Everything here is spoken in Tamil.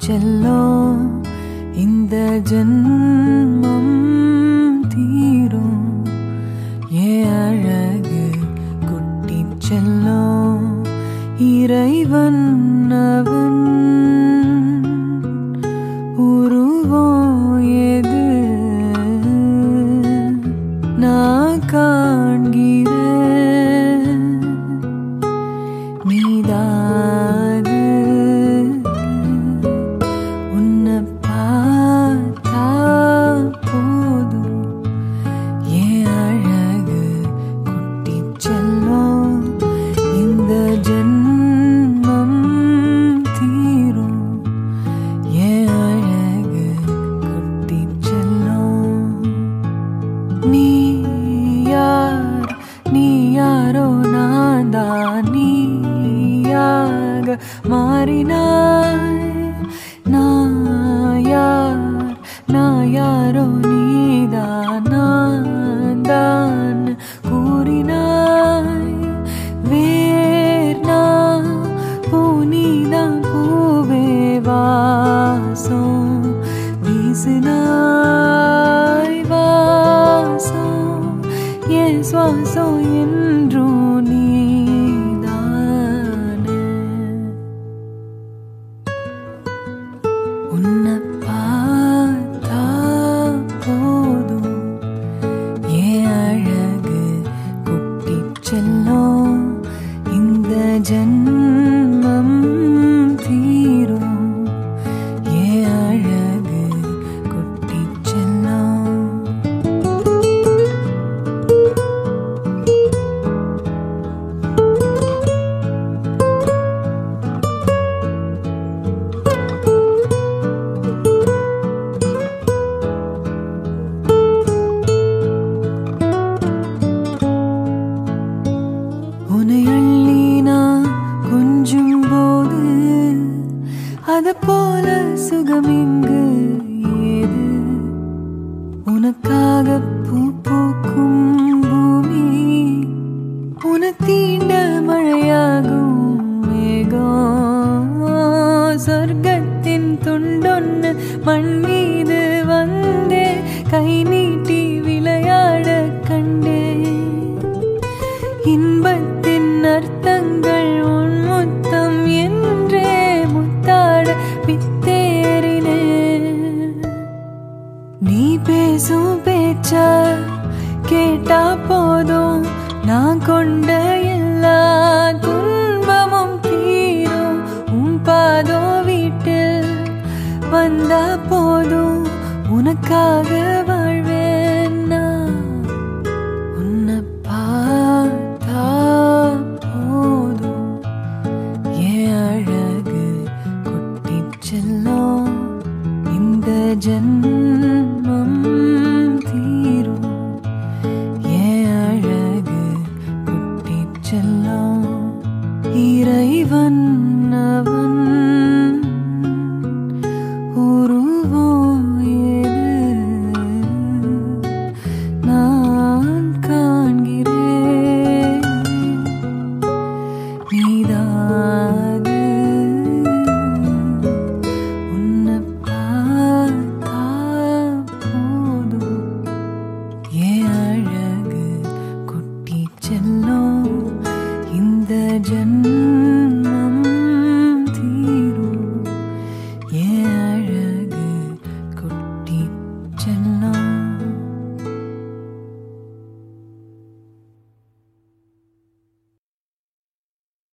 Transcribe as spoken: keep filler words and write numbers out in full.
செல்லும் இந்த ஜென்மம் தீரும் ஏன் அழகு குட்டி செல்லும் இறைவன் அவன் உருவம் எது நான் காண்கிறேன் நீதாது உன்னை பார்த்தா போதும் ஏன் அழகு குட்டி செல்லும் இந்த ஜென்மம் தீரும் ஏன் அழகு குட்டி செல்லும் நீ யார் நீ யாரோ நான் தான் நீயாக மாறினாய் நான் யார் நான் யாரோ நீதான் நான் தான் கூறினாய் வேர் நான் பூனிதான் பூவே வாசம் வீசினாய் வாசம் என் சுவாசம் என்றும் நீதானே உன்னை பார்த்தா போதும் ஏன் அழகு குட்டி செல்லும் இந்த ஜென்மம் தீரும் ஏன் அழகு குட்டி செல்லும் உன்னை அள்ளி நான் கொஞ்சும் போது அது போல சுகம் இங்கு ஏது உனக்காக பூ பூக்கும் பூமி உன தீண்ட மழையாகும் மேகம் சொர்க்கத்தின் துண்டொன்னு மண் மீது வந்தே கை நீட்டி விளையாட கண்டே இன்பத்தின் அர்த்தங்கள் உன் முத்தம் என்றே முத்தாட பித்தேறினே நீ பேசும் பேச்ச கேட்டா போதும் நான் கொண்ட எல்லா துன்பமும் தீரும் உன் பாதோ வீட்டில் வந்தா போதும் உனக்காக